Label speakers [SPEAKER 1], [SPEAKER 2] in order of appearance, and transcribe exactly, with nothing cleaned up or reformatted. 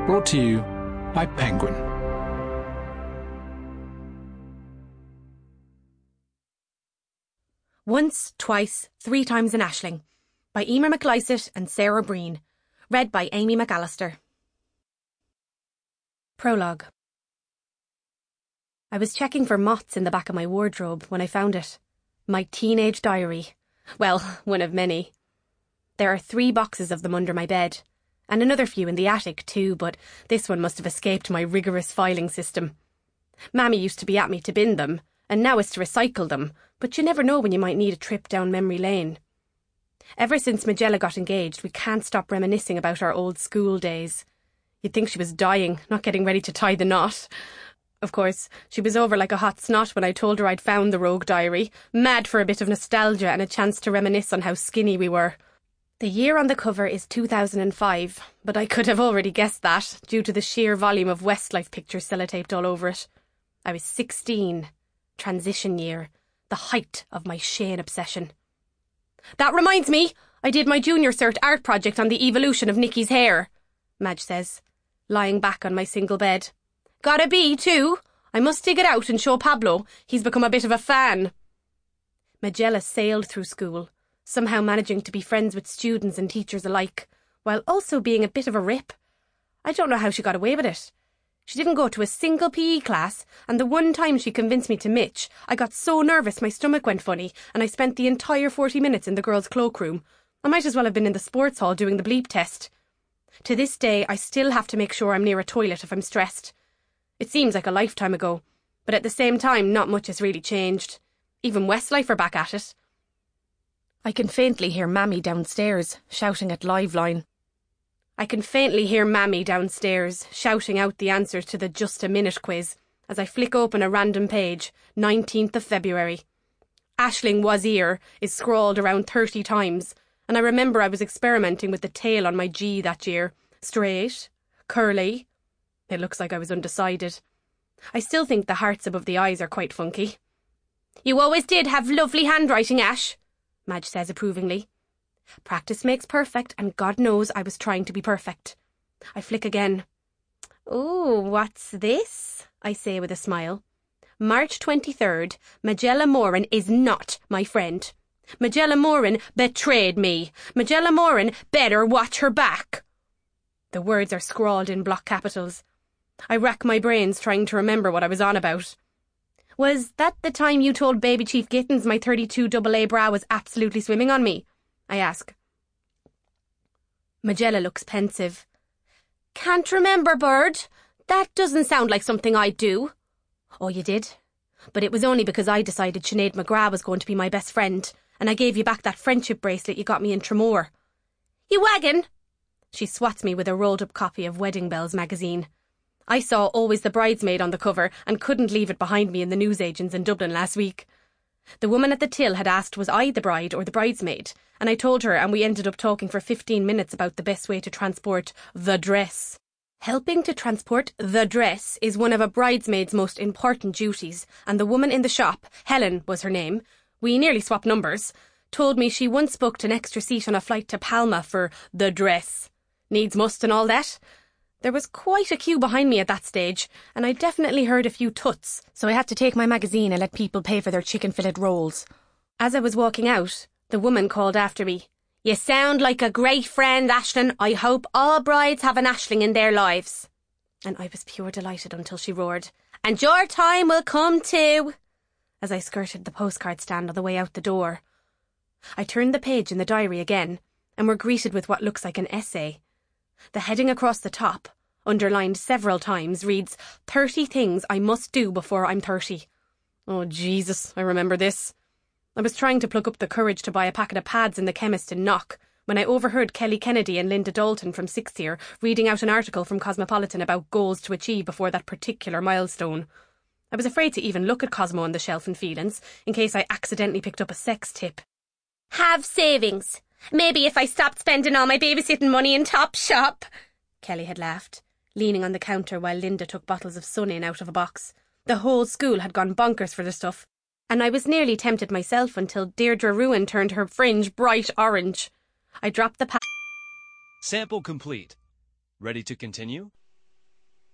[SPEAKER 1] Brought to you by Penguin.
[SPEAKER 2] Once, Twice, Three Times in Aisling by Emer McLysaght and Sarah Breen. Read by Amy McAllister. Prologue. I was checking for moths in the back of my wardrobe when I found it. My teenage diary. Well, one of many. There are three boxes of them under my bed, and another few in the attic too, but this one must have escaped my rigorous filing system. Mammy used to be at me to bin them, and now it's to recycle them, but you never know when you might need a trip down memory lane. Ever since Majella got engaged, we can't stop reminiscing about our old school days. You'd think she was dying, not getting ready to tie the knot. Of course, she was over like a hot snot when I told her I'd found the rogue diary, mad for a bit of nostalgia and a chance to reminisce on how skinny we were. The year on the cover is two thousand five, but I could have already guessed that, due to the sheer volume of Westlife pictures sellotaped all over it. I was sixteen. Transition year. The height of my Shane obsession. That reminds me, I did my junior cert art project on the evolution of Nicky's hair, Madge says, lying back on my single bed. Got a B, too. I must dig it out and show Pablo. He's become a bit of a fan. Majella sailed through school, somehow managing to be friends with students and teachers alike, while also being a bit of a rip. I don't know how she got away with it. She didn't go to a single P E class, and the one time she convinced me to Mitch, I got so nervous my stomach went funny, and I spent the entire forty minutes in the girls' cloakroom. I might as well have been in the sports hall doing the bleep test. To this day, I still have to make sure I'm near a toilet if I'm stressed. It seems like a lifetime ago, but at the same time, not much has really changed. Even Westlife are back at it. I can faintly hear Mammy downstairs, shouting at Liveline. I can faintly hear Mammy downstairs, shouting out the answers to the Just a Minute quiz, as I flick open a random page, nineteenth of February. Aisling was here is scrawled around thirty times, and I remember I was experimenting with the tail on my G that year. Straight? Curly? It looks like I was undecided. I still think the hearts above the eyes are quite funky. You always did have lovely handwriting, Ash, Madge says approvingly. Practice makes perfect, and God knows I was trying to be perfect. I flick again. Oh, what's this? I say with a smile. March twenty-third, Majella Moran is not my friend. Majella Moran betrayed me. Majella Moran better watch her back. The words are scrawled in block capitals. I rack my brains trying to remember what I was on about. Was that the time you told Baby Chief Gittins my thirty-two double A bra was absolutely swimming on me? I ask. Majella looks pensive. Can't remember, Bird. That doesn't sound like something I'd do. Oh, you did? But it was only because I decided Sinead McGrath was going to be my best friend, and I gave you back that friendship bracelet you got me in Tremor. You waggin'? She swats me with a rolled-up copy of Wedding Bells magazine. I saw Always the Bridesmaid on the cover and couldn't leave it behind me in the newsagents in Dublin last week. The woman at the till had asked was I the bride or the bridesmaid, and I told her, and we ended up talking for fifteen minutes about the best way to transport the dress. Helping to transport the dress is one of a bridesmaid's most important duties, and the woman in the shop, Helen was her name, we nearly swapped numbers, told me she once booked an extra seat on a flight to Palma for the dress. Needs must and all that. There was quite a queue behind me at that stage, and I definitely heard a few tuts, so I had to take my magazine and let people pay for their chicken fillet rolls. As I was walking out, the woman called after me. You sound like a great friend, Aisling. I hope all brides have an Aisling in their lives. And I was pure delighted until she roared, And your time will come too, as I skirted the postcard stand on the way out the door. I turned the page in the diary again, and were greeted with what looks like an essay. The heading across the top, underlined several times, reads, thirty things I must do before I'm thirty. Oh, Jesus, I remember this. I was trying to pluck up the courage to buy a packet of pads in the chemist in Knock when I overheard Kelly Kennedy and Linda Dalton from sixth year reading out an article from Cosmopolitan about goals to achieve before that particular milestone. I was afraid to even look at Cosmo on the shelf in Phelan's, in case I accidentally picked up a sex tip. Have savings. Maybe if I stopped spending all my babysitting money in Topshop. Kelly had laughed, leaning on the counter while Linda took bottles of Sun-In out of a box. The whole school had gone bonkers for the stuff, and I was nearly tempted myself until Deirdre Ruin turned her fringe bright orange. I dropped the pa-
[SPEAKER 3] Sample complete. Ready to continue?